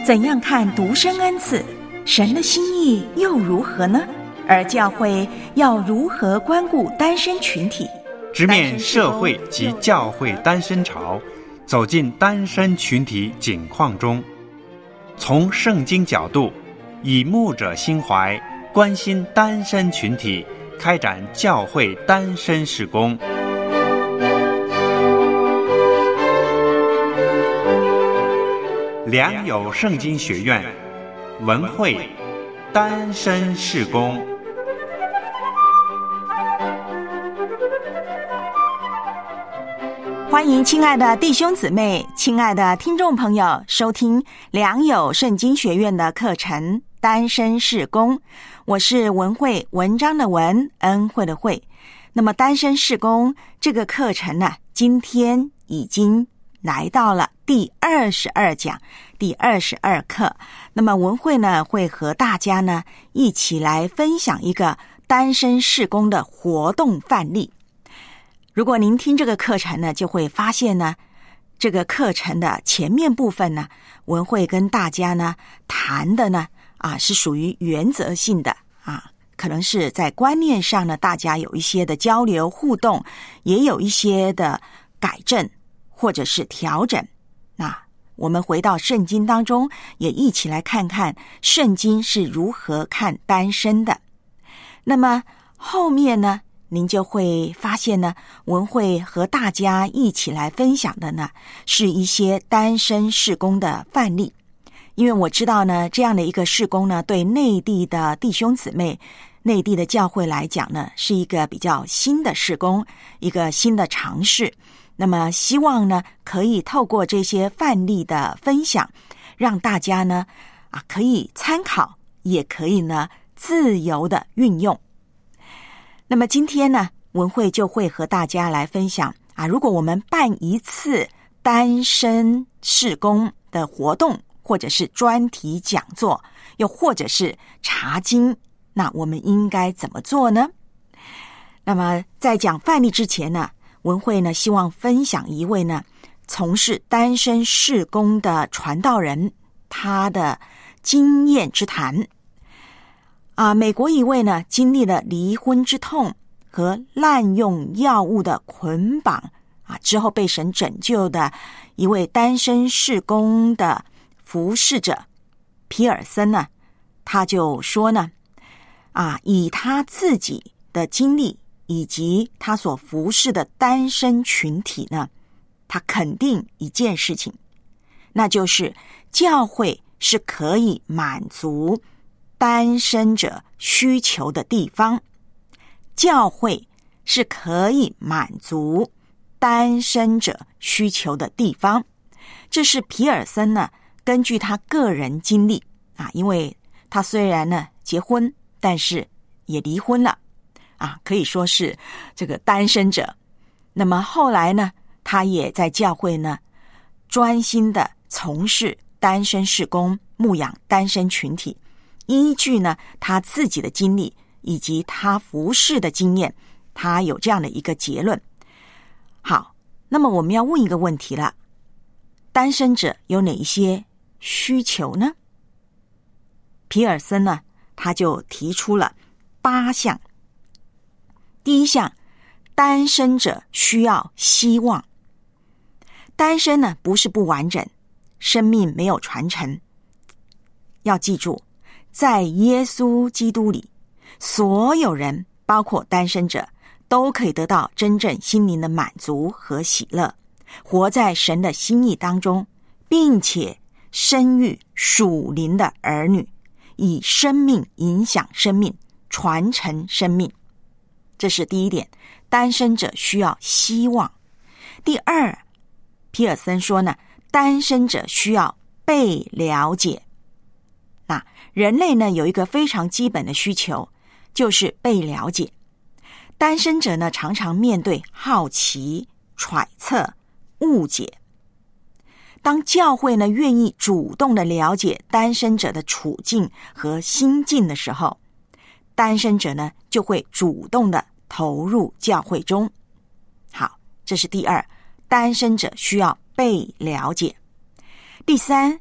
怎样看独生恩赐？神的心意又如何呢？而教会要如何关顾单身群体？ 直面社会及教会单身潮，走进单身群体景况中，从圣经角度，以牧者心怀，关心单身群体，开展教会单身事工。良友圣经学院文慧单身事工。 欢迎亲爱的弟兄姊妹、亲爱的听众朋友收听良友圣经学院的课程单身事工。我是文慧，文章的文，恩惠的惠。那么单身事工这个课程呢，今天已经来到了第22讲，第22课。那么文慧呢，会和大家呢一起来分享一个单身事工的活动范例。如果您听这个课程呢，就会发现呢，这个课程的前面部分呢，文慧跟大家呢谈的呢是属于原则性的可能是在观念上呢，大家有一些的交流互动，也有一些的改正或者是调整。那我们回到圣经当中，也一起来看看圣经是如何看单身的。那么后面呢，您就会发现呢，文慧和大家一起来分享的呢，是一些单身事工的范例。因为我知道呢，这样的一个事工呢，对内地的弟兄姊妹、内地的教会来讲呢，是一个比较新的事工，一个新的尝试。那么希望呢，可以透过这些范例的分享，让大家呢可以参考，也可以呢自由的运用。那么今天呢，文慧就会和大家来分享如果我们办一次单身事工的活动，或者是专题讲座，又或者是查经，那我们应该怎么做呢？那么在讲范例之前呢，文慧呢希望分享一位呢从事单身事工的传道人，他的经验之谈。美国一位呢经历了离婚之痛和滥用药物的捆绑之后被神拯救的一位单身事工的服侍者皮尔森呢，他就说呢以他自己的经历以及他所服侍的单身群体呢，他肯定一件事情，那就是教会是可以满足单身者需求的地方。教会是可以满足单身者需求的地方。这是皮尔森呢根据他个人经历因为他虽然呢结婚，但是也离婚了可以说是这个单身者。那么后来呢，他也在教会呢专心的从事单身事工，牧养单身群体。依据呢他自己的经历以及他服侍的经验，他有这样的一个结论。好，那么我们要问一个问题了，单身者有哪一些需求呢？皮尔森呢他就提出了8项。第一项，单身者需要希望。单身呢不是不完整，生命没有传承。要记住，在耶稣基督里，所有人包括单身者都可以得到真正心灵的满足和喜乐，活在神的心意当中，并且生育属灵的儿女，以生命影响生命，传承生命。这是第一点，单身者需要希望。第二，皮尔森说呢，单身者需要被了解。人类呢有一个非常基本的需求，就是被了解。单身者呢常常面对好奇、揣测、误解。当教会呢愿意主动的了解单身者的处境和心境的时候，单身者呢就会主动的投入教会中。好，这是第二，单身者需要被了解。第三，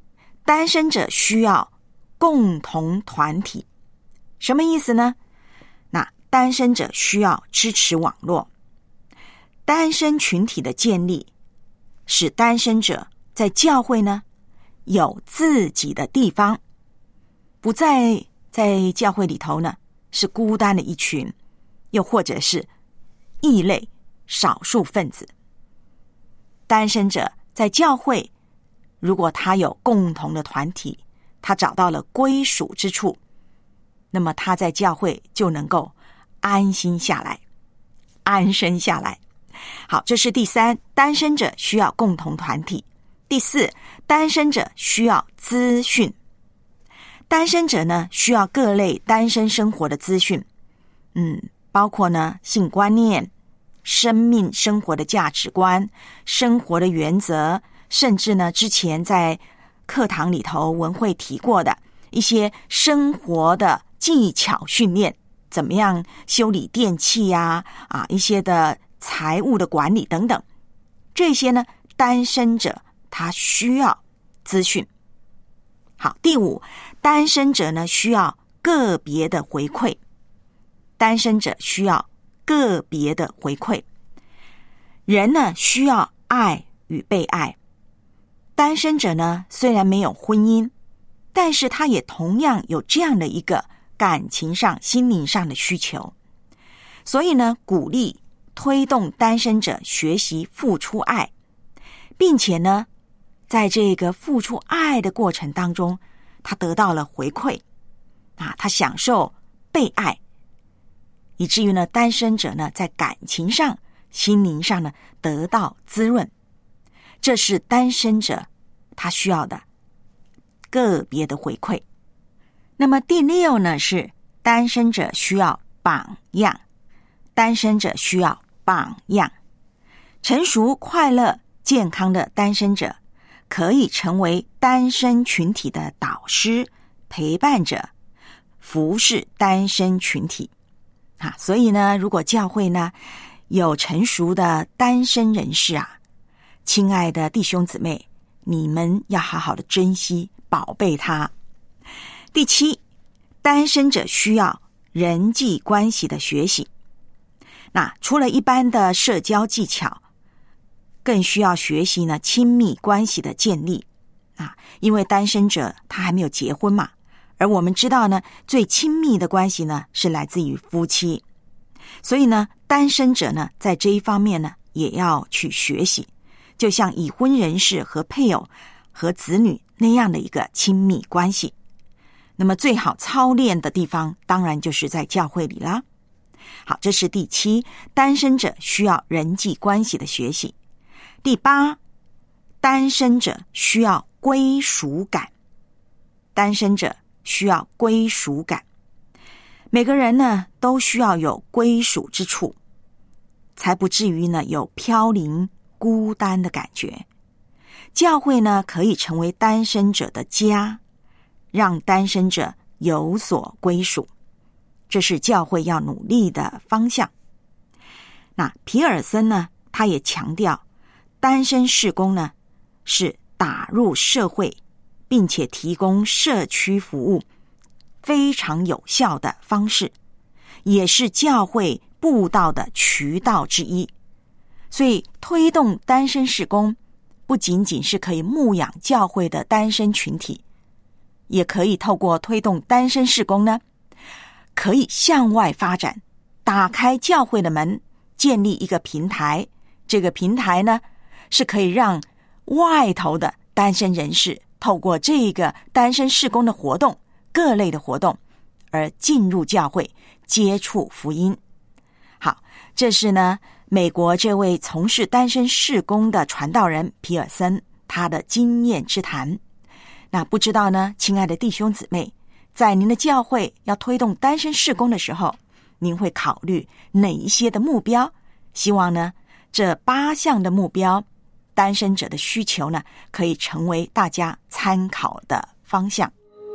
单身者需要共同团体。什么意思呢？那单身者需要支持网络。单身群体的建立，使单身者在教会呢有自己的地方，不再在教会里头呢是孤单的一群，又或者是异类少数分子。单身者在教会，如果他有共同的团体，他找到了归属之处，那么他在教会就能够安心下来，安身下来。好，这是第三，单身者需要共同团体。第四，单身者需要资讯。单身者呢，需要各类单身生活的资讯，包括呢性观念、生命生活的价值观、生活的原则，甚至呢之前在课堂里头文会提过的一些生活的技巧训练，怎么样修理电器呀，一些的财务的管理等等，这些呢单身者他需要资讯。好，第五，单身者呢需要个别的回馈。单身者需要个别的回馈。人呢需要爱与被爱。单身者呢虽然没有婚姻，但是他也同样有这样的一个感情上、心灵上的需求。所以呢，鼓励推动单身者学习付出爱，并且呢在这个付出爱的过程当中，他得到了回馈，他享受被爱，以至于呢单身者呢在感情上、心灵上呢得到滋润。这是单身者他需要的个别的回馈。那么第六呢，是单身者需要榜样。单身者需要榜样。成熟、快乐、健康的单身者可以成为单身群体的导师、陪伴者，服侍单身群体。所以呢，如果教会呢有成熟的单身人士亲爱的弟兄姊妹，你们要好好的珍惜、宝贝他。第七，单身者需要人际关系的学习。那除了一般的社交技巧，更需要学习呢亲密关系的建立因为单身者他还没有结婚嘛，而我们知道呢，最亲密的关系呢是来自于夫妻，所以呢，单身者呢在这一方面呢也要去学习，就像已婚人士和配偶和子女那样的一个亲密关系。那么最好操练的地方，当然就是在教会里啦。好，这是第七，单身者需要人际关系的学习。第八，单身者需要归属感。单身者需要归属感。每个人呢都需要有归属之处，才不至于呢有飘零孤单的感觉。教会呢可以成为单身者的家，让单身者有所归属，这是教会要努力的方向。那皮尔森呢，他也强调单身事工呢是打入社会，并且提供社区服务非常有效的方式，也是教会布道的渠道之一。所以推动单身事工不仅仅是可以牧养教会的单身群体，也可以透过推动单身事工呢，可以向外发展，打开教会的门，建立一个平台。这个平台呢是可以让外头的单身人士透过这个单身事工的活动，各类的活动，而进入教会接触福音。好，这是呢美国这位从事单身事工的传道人皮尔森他的经验之谈。那不知道呢，亲爱的弟兄姊妹，在您的教会要推动单身事工的时候，您会考虑哪一些的目标？希望呢这8项的目标，单身者的需求呢，可以成为大家参考的方向。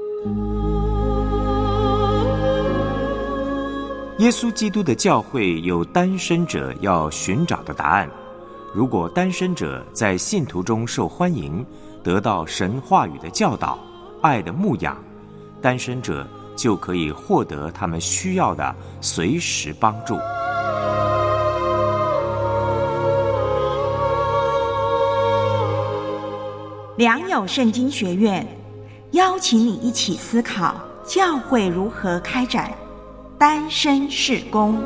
耶稣基督的教会有单身者要寻找的答案。如果单身者在信徒中受欢迎， 得到神话语的教导、爱的牧养，单身者就可以获得他们需要的随时帮助。 良友圣经学院邀请你一起思考教会如何开展单身事工。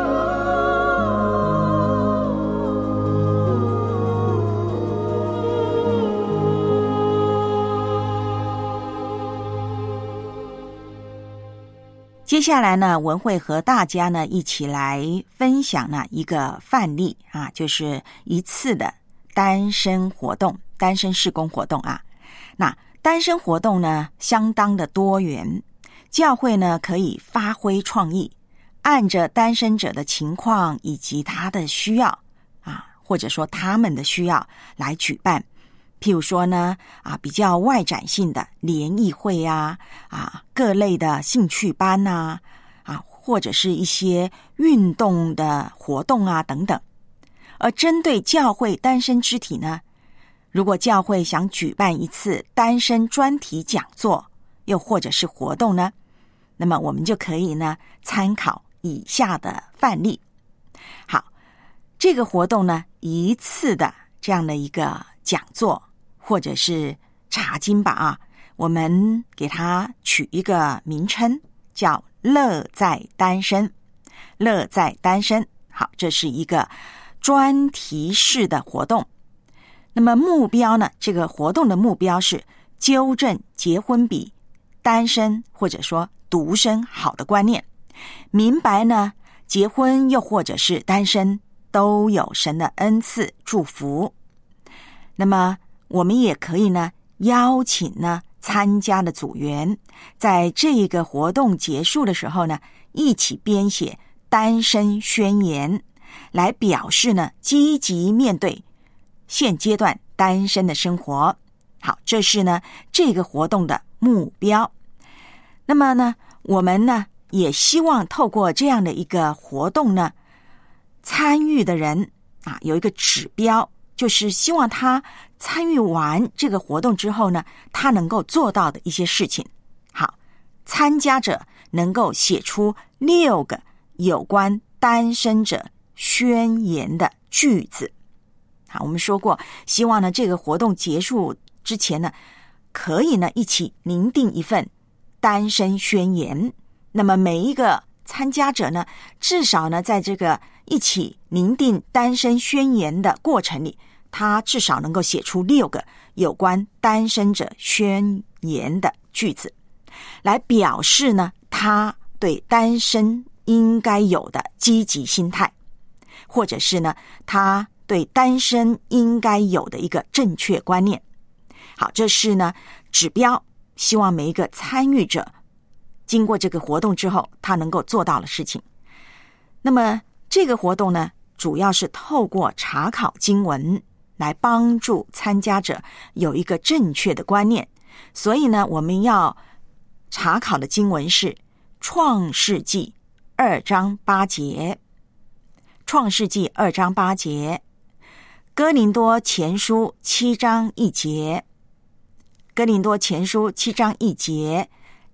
接下来呢，文会和大家呢一起来分享呢一个范例啊，就是一次的单身活动、单身事工活动啊。那单身活动呢相当的多元，教会呢可以发挥创意，按着单身者的情况以及他的需要啊，或者说他们的需要来举办。譬如说呢，比较外展性的联谊会啊，各类的兴趣班啊，或者是一些运动的活动啊等等。而针对教会单身肢体呢，如果教会想举办一次单身专题讲座，又或者是活动呢，那么我们就可以呢参考以下的范例。好，这个活动呢，一次的这样的一个讲座或者是查经吧我们给它取一个名称，叫乐在单身。乐在单身，好，这是一个专题式的活动。那么目标呢，这个活动的目标是纠正结婚比单身或者说独身好的观念，明白呢结婚又或者是单身都有神的恩赐祝福。那么我们也可以呢邀请呢参加的组员，在这个活动结束的时候呢，一起编写单身宣言，来表示呢积极面对现阶段单身的生活。好，这是呢这个活动的目标。那么呢，我们呢也希望透过这样的一个活动呢，参与的人有一个指标，就是希望他参与完这个活动之后呢，他能够做到的一些事情。好，参加者能够写出6个有关单身者宣言的句子。好，我们说过，希望呢这个活动结束之前呢，可以呢一起拟定一份单身宣言。那么每一个参加者呢，至少呢在这个一起拟定单身宣言的过程里，他至少能够写出6个有关单身者宣言的句子，来表示呢他对单身应该有的积极心态，或者是呢他对单身应该有的一个正确观念。好，这是呢指标，希望每一个参与者经过这个活动之后，他能够做到的事情。那么这个活动呢，主要是透过查考经文来帮助参加者有一个正确的观念。所以呢，我们要查考的经文是创世纪2章8节，创世纪2章8节，哥林多前书7章1节，哥林多前书7章1节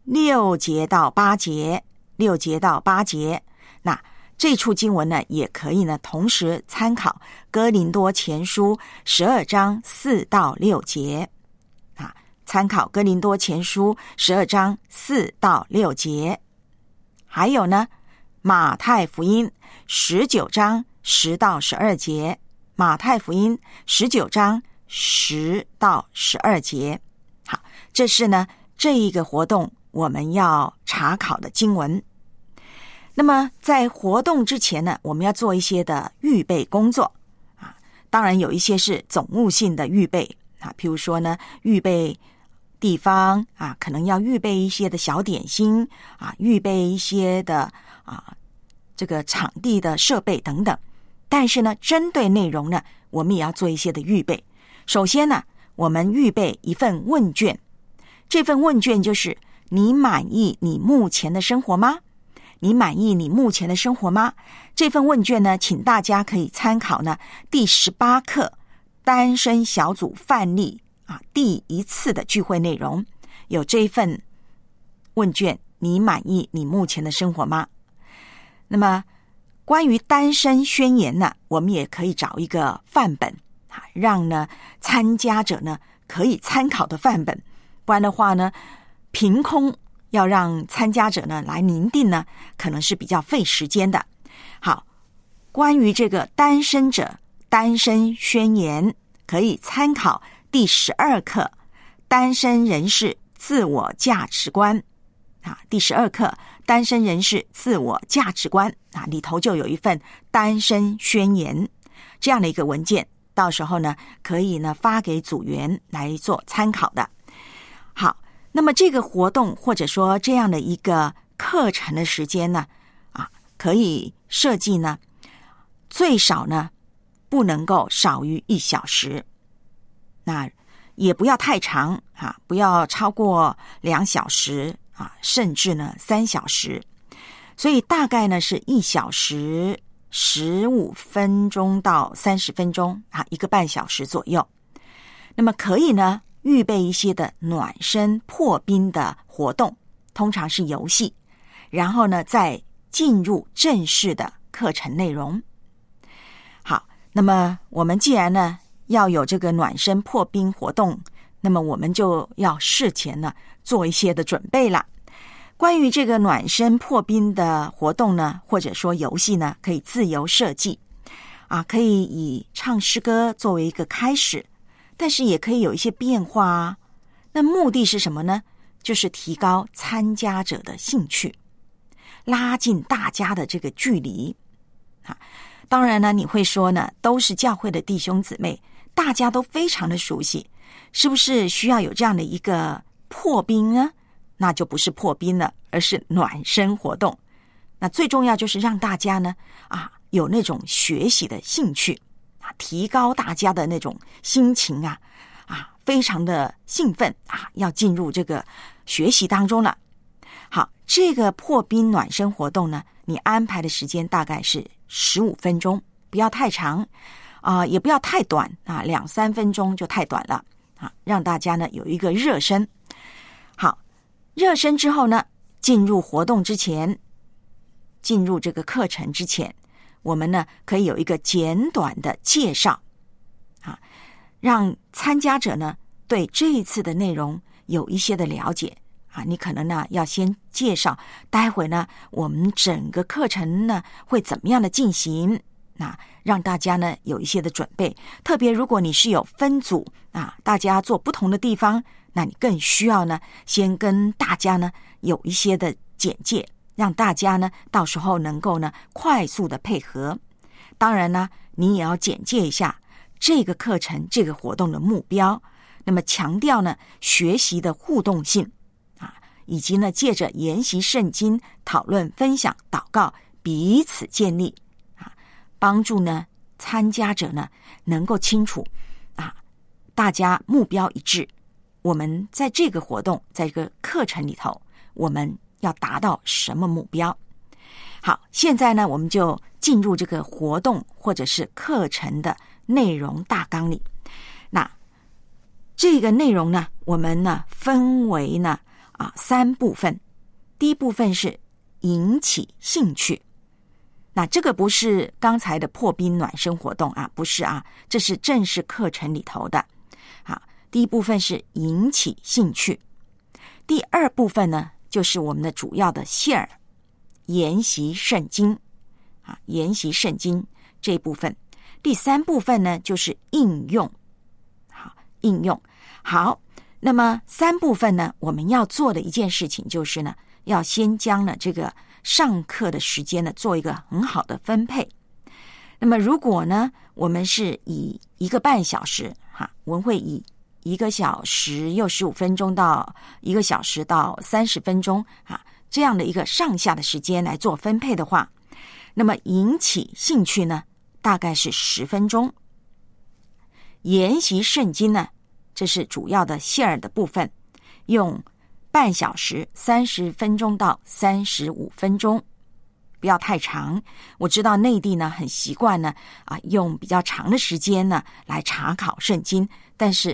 ，6节到8节，6节到8节。那这处经文呢，也可以呢同时参考哥林多前书12章4到6节参考哥林多前书12章4到6节。还有呢，马太福音19章10到12节，马太福音19章10到12节。好，这是呢这一个活动我们要查考的经文。那么在活动之前呢，我们要做一些的预备工作当然有一些是总务性的预备譬如说呢，预备地方可能要预备一些的小点心预备一些的这个场地的设备等等。但是呢，针对内容呢，我们也要做一些的预备。首先呢，我们预备一份问卷，这份问卷就是你满意你目前的生活吗？你满意你目前的生活吗？这份问卷呢，请大家可以参考呢第18课单身小组范例第一次的聚会内容，有这一份问卷，你满意你目前的生活吗？那么关于单身宣言呢，我们也可以找一个范本，让呢参加者呢可以参考的范本，不然的话呢，凭空要让参加者呢来拟定呢，可能是比较费时间的。好，关于这个单身者单身宣言，可以参考第12课单身人士自我价值观第12课单身人士自我价值观里头就有一份单身宣言这样的一个文件，到时候呢可以呢发给组员来做参考的。好，那么这个活动或者说这样的一个课程的时间呢可以设计呢最少呢不能够少于1小时，那也不要太长不要超过2小时甚至呢3小时，所以大概呢是1小时15分钟到30分钟1个半小时左右。那么可以呢预备一些的暖身破冰的活动，通常是游戏，然后呢再进入正式的课程内容。好，那么我们既然呢要有这个暖身破冰活动，那么我们就要事前呢做一些的准备了。关于这个暖身破冰的活动呢，或者说游戏呢，可以自由设计可以以唱诗歌作为一个开始，但是也可以有一些变化那目的是什么呢？就是提高参加者的兴趣，拉近大家的这个距离当然呢，你会说呢，都是教会的弟兄姊妹，大家都非常的熟悉，是不是需要有这样的一个破冰呢？那就不是破冰了，而是暖身活动。那最重要就是让大家呢有那种学习的兴趣提高大家的那种心情非常的兴奋要进入这个学习当中了。好，这个破冰暖身活动呢，你安排的时间大概是15分钟，不要太长也不要太短2-3分钟就太短了让大家呢有一个热身。好，热身之后呢，进入活动之前，进入这个课程之前，我们呢可以有一个简短的介绍让参加者呢对这一次的内容有一些的了解你可能呢要先介绍待会呢我们整个课程呢会怎么样的进行让大家呢有一些的准备。特别如果你是有分组大家做不同的地方，那你更需要呢先跟大家呢有一些的简介，让大家呢到时候能够呢快速的配合。当然呢你也要简介一下这个课程这个活动的目标，那么强调呢学习的互动性以及呢借着研习圣经讨论分享祷告彼此建立帮助呢参加者呢能够清楚大家目标一致，我们在这个活动在这个课程里头我们要达到什么目标。好，现在呢我们就进入这个活动或者是课程的内容大纲里。那这个内容呢我们呢分为呢3部分。第一部分是引起兴趣，那这个不是刚才的破冰暖身活动不是这是正式课程里头的。好，第一部分是引起兴趣。第二部分呢就是我们的主要的线儿，研习圣经研习圣经这一部分。第3部分呢就是应用应用。好，那么3部分呢我们要做的一件事情就是呢要先将呢这个上课的时间呢做一个很好的分配。那么如果呢我们是以1个半小时文会以1个小时又15分钟到1个小时到30分钟这样的一个上下的时间来做分配的话，那么引起兴趣呢大概是10分钟。研习圣经呢这是主要的线儿的部分，用半小时30分钟到35分钟，不要太长。我知道内地呢很习惯呢用比较长的时间呢来查考圣经，但是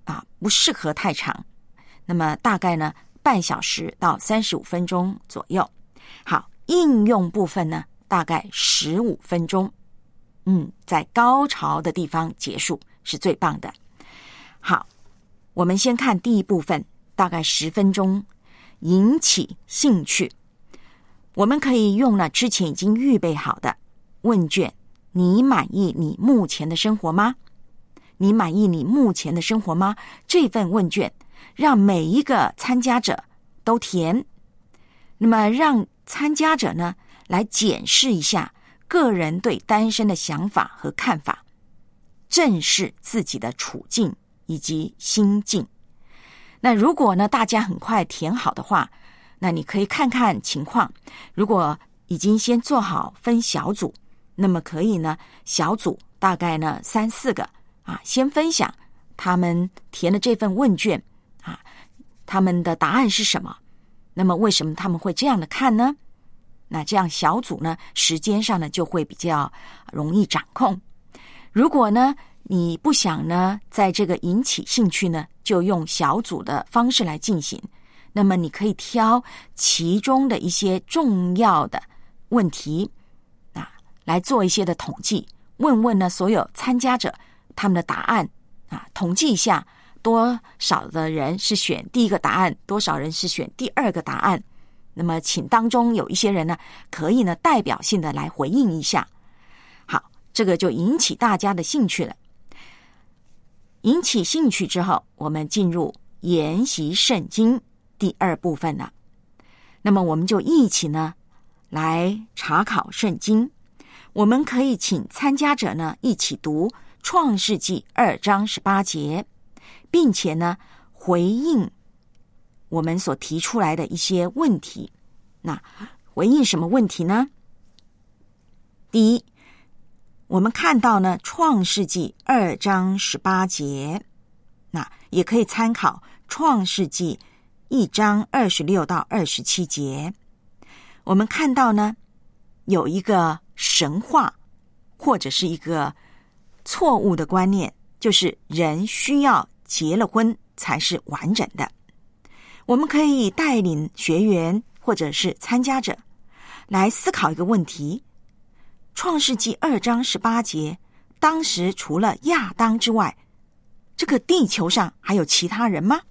不适合太长，那么大概呢半小时到35分钟左右。好，应用部分呢大概15分钟，在高潮的地方结束是最棒的。好，我们先看第一部分，大概10分钟，引起兴趣。我们可以用了之前已经预备好的问卷，你满意你目前的生活吗？你满意你目前的生活吗？这份问卷让每一个参加者都填，那么让参加者呢来检视一下个人对单身的想法和看法，正视自己的处境以及心境。那如果呢大家很快填好的话，那你可以看看情况，如果已经先做好分小组，那么可以呢小组大概呢3-4个先分享他们填的这份问卷他们的答案是什么，那么为什么他们会这样的看呢？那这样小组呢时间上呢就会比较容易掌控。如果呢你不想呢在这个引起兴趣呢就用小组的方式来进行，那么你可以挑其中的一些重要的问题来做一些的统计，问问呢所有参加者他们的答案统计一下多少的人是选第一个答案，多少人是选第二个答案。那么请当中有一些人呢可以呢代表性的来回应一下。好，这个就引起大家的兴趣了。引起兴趣之后，我们进入研习圣经第2部分了。那么我们就一起呢来查考圣经。我们可以请参加者呢一起读创世纪2章18节，并且呢回应我们所提出来的一些问题。那回应什么问题呢？第一，我们看到呢创世纪2章18节，那也可以参考创世纪1章26到27节。我们看到呢有一个神话或者是一个错误的观念，就是人需要结了婚才是完整的。我们可以带领学员或者是参加者来思考一个问题：创世纪2章18节，当时除了亚当之外，这个地球上还有其他人吗？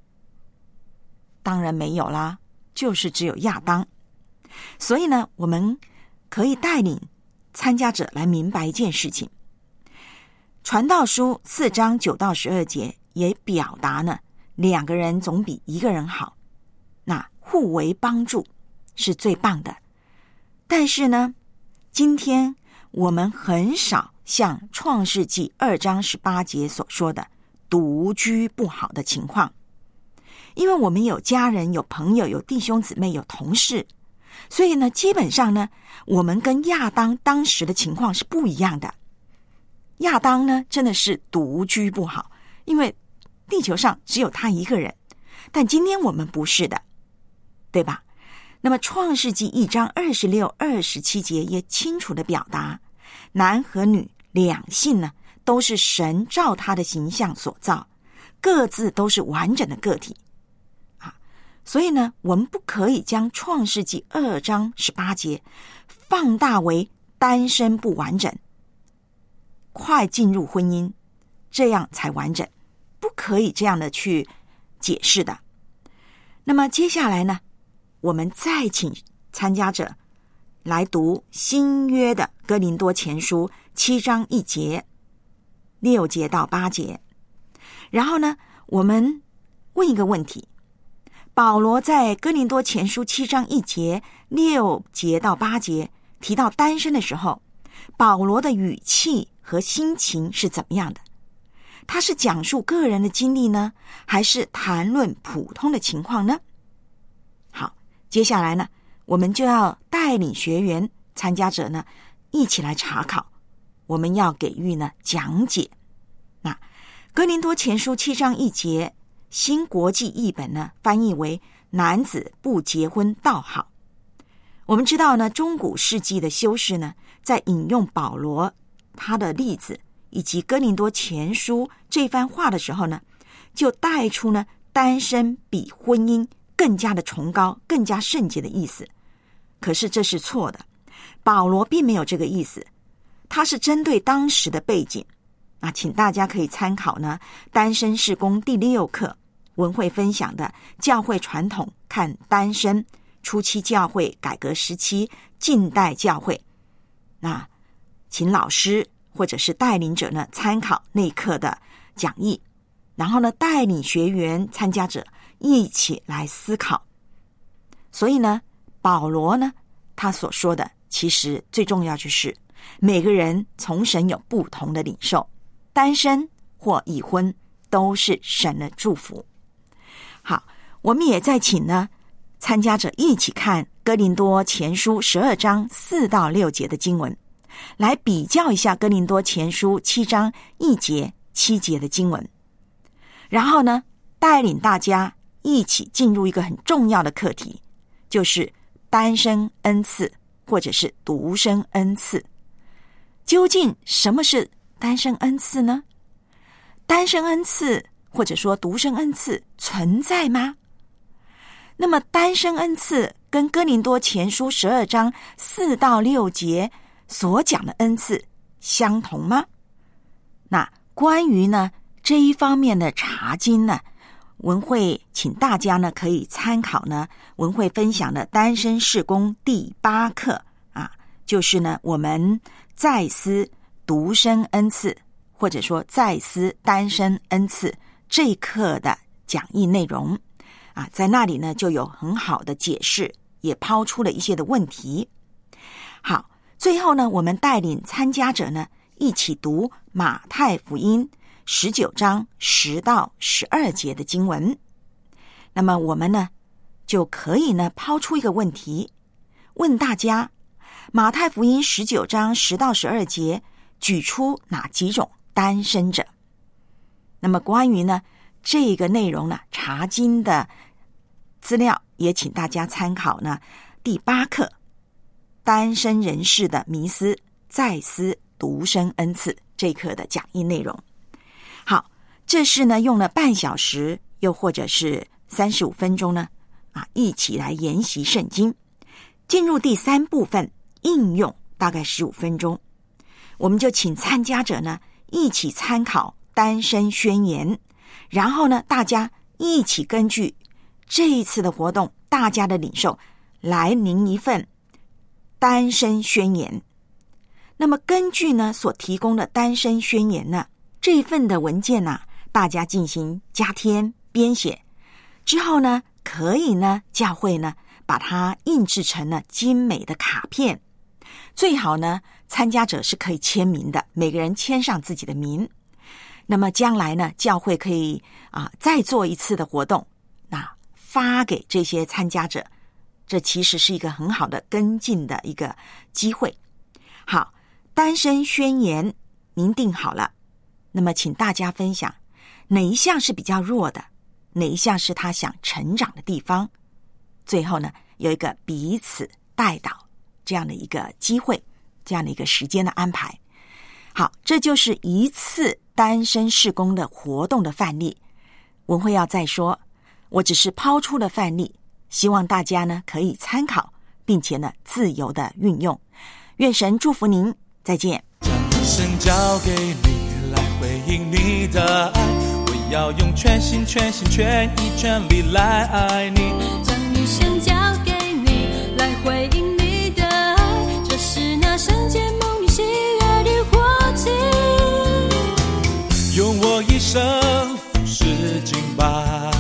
当然没有啦，就是只有亚当。所以呢，我们可以带领参加者来明白一件事情。传道书4章9到12节也表达呢，2个人总比1个人好，那互为帮助是最棒的。但是呢，今天我们很少像创世纪2章18节所说的独居不好的情况，因为我们有家人、有朋友、有弟兄姊妹、有同事，所以呢，基本上呢，我们跟亚当当时的情况是不一样的。亚当呢，真的是独居不好，因为地球上只有他1个人。但今天我们不是的，对吧？那么创世纪1章26、27节也清楚的表达，男和女两性呢，都是神照他的形象所造，各自都是完整的个体所以呢，我们不可以将创世纪2章18节放大为单身不完整，快进入婚姻，这样才完整，不可以这样的去解释的。那么接下来呢，我们再请参加者来读新约的哥林多前书7章1节、6节到8节。然后呢，我们问一个问题：保罗在哥林多前书7章1节、6节到8节提到单身的时候，保罗的语气和心情是怎么样的？他是讲述个人的经历呢，还是谈论普通的情况呢？好，接下来呢，我们就要带领学员参加者呢一起来查考，我们要给予呢讲解。那哥林多前书7章1节新国际译本呢翻译为男子不结婚倒好。我们知道呢，中古世纪的修士呢在引用保罗他的例子以及哥林多前书这番话的时候呢， 就带出呢单身比婚姻更加的崇高，更加圣洁的意思。可是这是错的，保罗并没有这个意思，他是针对当时的背景。请大家可以参考呢单身事工第6课文慧分享的教会传统看单身，初期教会改革时期近代教会。那请老师或者是带领者呢参考那课的讲义，然后呢带领学员参加者一起来思考。所以呢保罗呢他所说的其实最重要就是每个人从神有不同的领受，单身或已婚都是神的祝福。好，我们也再请呢参加者一起看哥林多前书12章4到6节的经文，来比较一下哥林多前书7章1节7节的经文，然后呢带领大家一起进入一个很重要的课题，就是单身恩赐或者是独身恩赐。究竟什么是单身恩赐呢？单身恩赐或者说独身恩赐存在吗？那么单身恩赐跟哥林多前书12章4到6节所讲的恩赐相同吗？那关于呢这一方面的查经呢，文慧请大家呢可以参考呢文慧分享的单身事工第8课就是呢我们再思独身恩赐或者说再思单身恩赐这一课的讲义内容在那里呢就有很好的解释，也抛出了一些的问题。好，最后呢我们带领参加者呢一起读马太福音19章10到12节的经文。那么我们呢就可以呢抛出一个问题，问大家马太福音19章10到12节举出哪几种单身者？那么关于呢这个内容呢查经的资料也请大家参考呢第8课单身人士的迷思再思独身恩赐这一课的讲义内容。好，这是呢用了半小时又或者是35分钟呢一起来研习圣经。进入第3部分应用大概15分钟，我们就请参加者呢一起参考单身宣言，然后呢大家一起根据这一次的活动大家的领受来拟一份单身宣言。那么根据呢所提供的单身宣言呢这一份的文件大家进行加添编写之后呢，可以呢教会呢把它印制成了精美的卡片，最好呢参加者是可以签名的，每个人签上自己的名。那么将来呢教会可以再做一次的活动，发给这些参加者，这其实是一个很好的跟进的一个机会。好，单身宣言您定好了，那么请大家分享哪一项是比较弱的，哪一项是他想成长的地方。最后呢有一个彼此代祷这样的一个机会，这样的一个时间的安排。好，这就是一次单身事工的活动的范例。文慧要再说，我只是抛出了范例，希望大家呢可以参考，并且呢自由的运用。愿神祝福您，再见。 将一生交给你来回应你的爱，我要用全心全心全意全力来爱你。 将一生交给你来回应你的爱，这是那圣洁蒙你喜悦的活祭。 用我一生服侍敬拜。